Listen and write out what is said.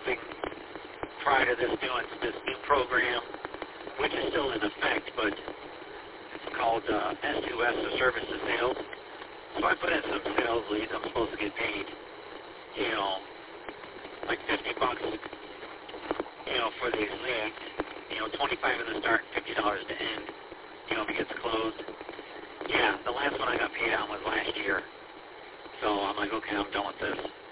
something prior to this doing this new program, which is still in effect, but it's called S2S, or Service to Sales. So I put in some sales leads. I'm supposed to get paid, like $50, for these leads. 25 at the start, $50 to end, if it gets closed. Yeah, the last one I got paid on was last year. So I'm like, okay, I'm done with this.